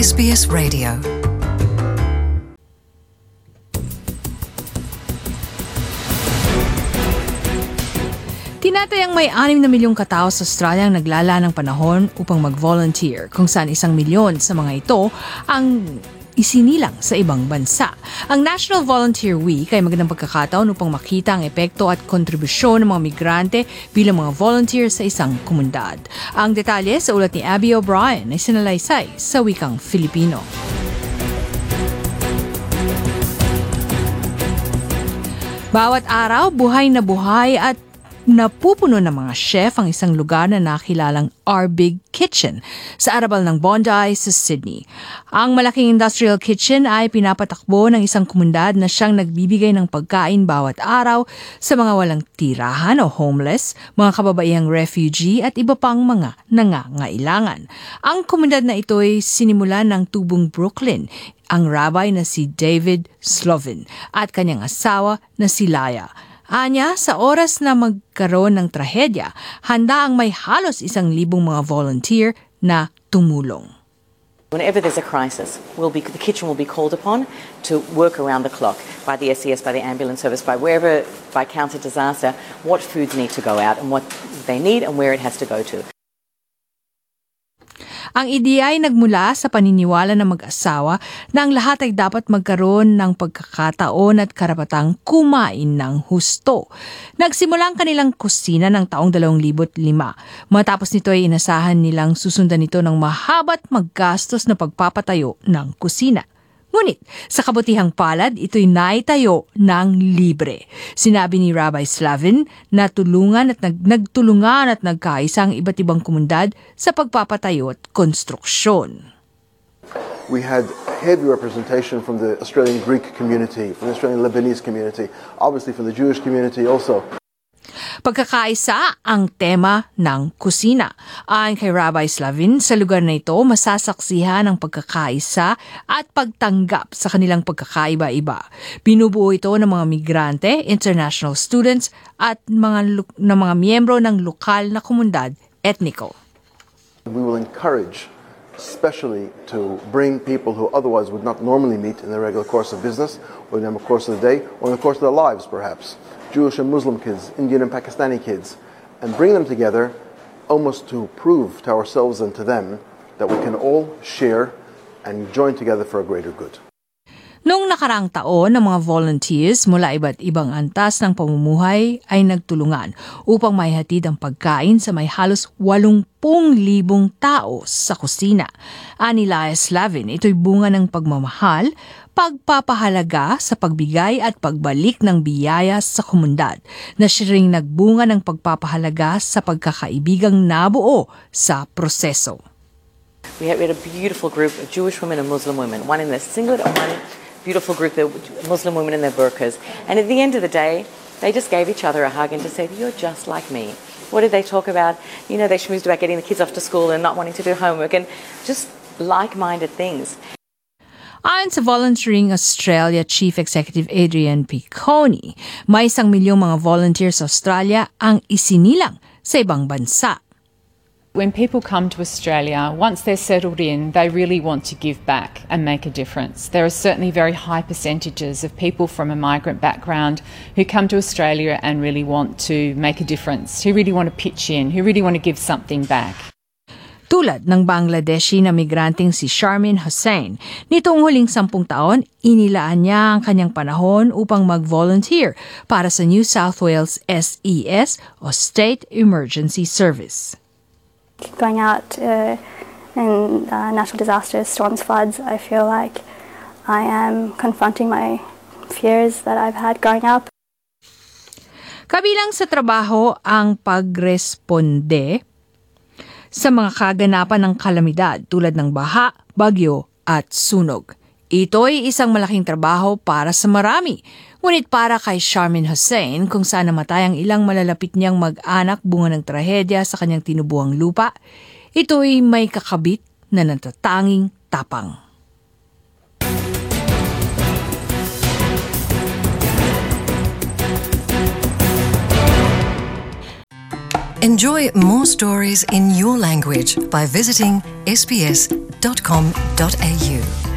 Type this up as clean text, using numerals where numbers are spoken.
SBS Radio. Tinatayang may 6 na milyong katao sa Australia ang naglala ng panahon upang mag-volunteer, kung saan 1 milyon sa mga ito ang isinilang sa ibang bansa. Ang National Volunteer Week ay magandang pagkakataon upang makita ang epekto at kontribusyon ng mga migrante bilang mga volunteer sa isang komunidad. Ang detalye sa ulat ni Abby O'Brien ay sinalaysay sa wikang Filipino. Bawat araw, buhay at napupuno ng mga chef ang isang lugar na nakilalang Our Big Kitchen sa arabal ng Bondi sa Sydney. Ang malaking industrial kitchen ay pinapatakbo ng isang komunidad na siyang nagbibigay ng pagkain bawat araw sa mga walang tirahan o homeless, mga kababaihang refugee at iba pang mga nangangailangan. Ang komunidad na ito ay sinimulan ng tubong Brooklyn, ang rabbi na si David Slovin at kanyang asawa na si Laya. Anya, sa oras na magkaroon ng trahedya, handa ang may halos 1,000 mga volunteer na tumulong. Whenever there's a crisis, the kitchen will be called upon to work around the clock by the SES, by the ambulance service, by counter disaster, what foods need to go out and what they need and where it has to go to. Ang ideya ay nagmula sa paniniwala ng mag-asawa na ang lahat ay dapat magkaroon ng pagkakataon at karapatang kumain ng husto. Nagsimula ang kanilang kusina ng taong 2005. Matapos nito ay inasahan nilang susundan nito ng mahaba't maggastos na pagpapatayo ng kusina. Ngunit, sa kabutihang palad, ito'y naitayo ng libre. Sinabi ni Rabbi Slavin na nagtulungan at nagkaisa ang iba't ibang komunidad sa pagpapatayo at konstruksyon. We had heavy representation from the Australian Greek community, from the Australian Lebanese community, obviously from the Jewish community also. Pagkakaisa ang tema ng kusina. Ayon kay Rabbi Slavin, sa lugar na ito masasaksihan ang pagkakaisa at pagtanggap sa kanilang pagkakaiba-iba. Binubuo ito ng mga migrante, international students at mga miyembro ng lokal na komunidad etniko. We will encourage especially to bring people who otherwise would not normally meet in the regular course of business or in the course of the day or in the course of their lives perhaps. Jewish and Muslim kids, Indian and Pakistani kids, and bring them together almost to prove to ourselves and to them that we can all share and join together for a greater good. Noong nakaraang taon, ang mga volunteers mula iba't ibang antas ng pamumuhay ay nagtulungan upang maihatid ang pagkain sa may halos 80,000 tao sa kusina. Ani Laya Slavin, ito'y bunga ng pagmamahal, pagpapahalaga sa pagbigay at pagbalik ng biyaya sa komunidad, na siya ring nagbunga ng pagpapahalaga sa pagkakaibigang nabuo sa proseso. We had a beautiful group of Jewish women and Muslim women, one in their singlet and one beautiful group of Muslim women in their burqas. And at the end of the day, they just gave each other a hug and just said, "You're just like me." What did they talk about? You know, they schmoozed about getting the kids off to school and not wanting to do homework and just like-minded things. Ayon sa Volunteering Australia Chief Executive Adrian Piccone, may 1 milyong mga volunteers sa Australia ang isinilang sa ibang bansa. When people come to Australia, once they're settled in, they really want to give back and make a difference. There are certainly very high percentages of people from a migrant background who come to Australia and really want to make a difference, who really want to pitch in, who really want to give something back. Tulad ng Bangladeshi na migranteng si Sharmin Hussain, nitong huling 10 taon, inilaan niya ang kanyang panahon upang mag-volunteer para sa New South Wales SES o State Emergency Service. Going out in natural disasters, storms, floods, I feel like I am confronting my fears that I've had growing up. Kabilang sa trabaho ang pagresponde sa mga kaganapan ng kalamidad tulad ng baha, bagyo at sunog. Ito'y isang malaking trabaho para sa marami. Ngunit para kay Sharmin Hussain, kung saan namatay ang ilang malalapit niyang mag-anak bunga ng trahedya sa kanyang tinubuang lupa, ito'y may kakabit na natatanging tapang. Enjoy more stories in your language by visiting sbs.com.au. sbs.com.au